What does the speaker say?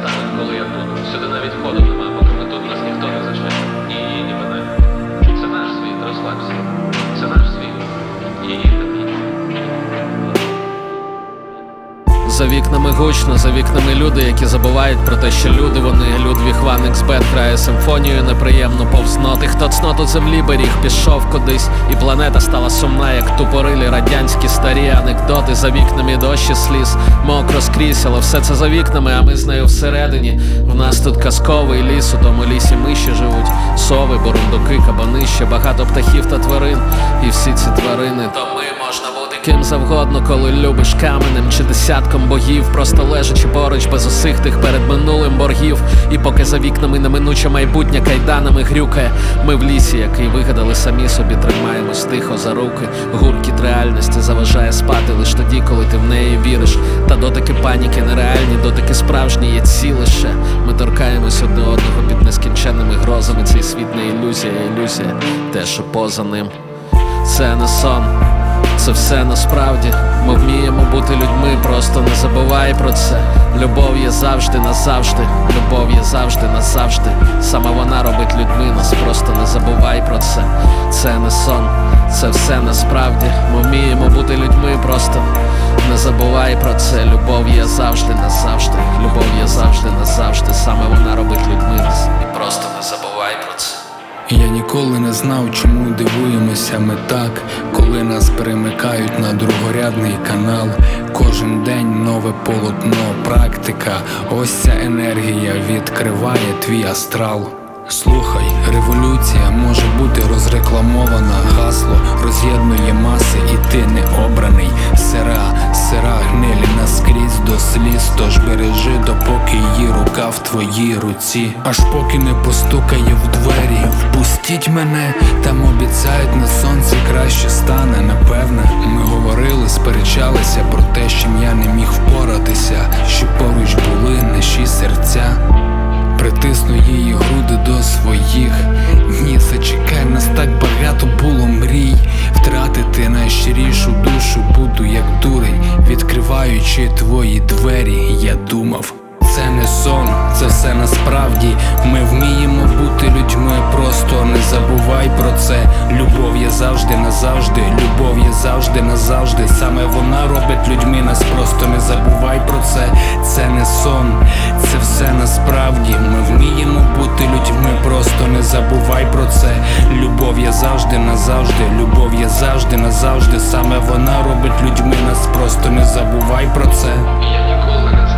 стануть, коли я буду. Сюди навіть входу нема, поки ми тут, нас ніхто не зачне. Ні її, ні мене. Це наш світ, розслабся. Це наш світ. Її та мій. За вікнами гучно, за вікнами люди, які забувають про те, що люди вони. Людвіг ван Іксбет грає симфонію неприємну повз ноти. Хто цноту землі беріг, пішов кудись, і планета стала сумна, як тупорилі радянські старі анекдоти. За вікнами дощі сліз, мокро скрізь, але все це за вікнами, а ми з нею всередині. В нас тут казковий ліс, у тому лісі миші живуть, сови, бурундуки, кабани, ще багато птахів та тварин. І всі ці тварини, то ми можна бути ким завгодно, коли любиш каменем чи десятком богів, просто лежачи поруч без усіх тих перед минулим боргів. І поки за вікнами неминуче майбутнє кайданами грюкає, ми в лісі, який вигадали самі собі, тримаємось тихо за руки. Гуркіт реальності заважає спати лиш тоді, коли ти в неї віриш. Та дотики паніки нереальні, дотики справжні є ці лише. Ми торкаємось одне одного під нескінченними грозами. Цей світ не ілюзія, ілюзія те, що поза ним. Це не сон, це все насправді. Ми вміємо бути людьми, просто не забувай про це. Любов є завжди назавжди, любов є завжди назавжди. Саме вона робить людьми нас, просто не забувай про це. Це не сон, це все насправді. Ми вміємо бути людьми, просто не забувай про це. Любов є завжди назавжди, любов є завжди назавжди. Саме вона робить людьми нас, і просто не забувай про це. Я ніколи не знав, чому дивуємося ми так, коли нас перемикають на другорядний канал. Кожен день нове полотно, практика. Ось ця енергія відкриває твій астрал. Слухай, революція може бути розрекламована, гасло роз'єднує маси, і ти не обраний. Сира гнилі наскрізь до сліз, тож бережи, допоки її рука в твоїй руці. Аж поки не постукає в двері. Впустіть мене, там обіцяють, на сонці краще стане. Напевне, ми говорили, сперечалися про те, з чим я не міг впоратися, що поруч були наші серця. Притисну її груди до своїх. Ні, зачекай, нас так багато було мрій. Втратити найщирішу душу буду як дурень, відкриваючи твої двері. Я думав, це не сон, це все насправді. Ми вміємо бути людьми, просто не забувай про це. Любов є завжди назавжди, любов є завжди назавжди. Саме вона робить людьми нас, просто не забувай про це. Це не сон, це все насправді. Ми вміємо бути людьми, просто не забувай про це. Любов є завжди назавжди, любов є завжди назавжди. Саме вона робить людьми нас, просто не забувай про це. Я ніколи не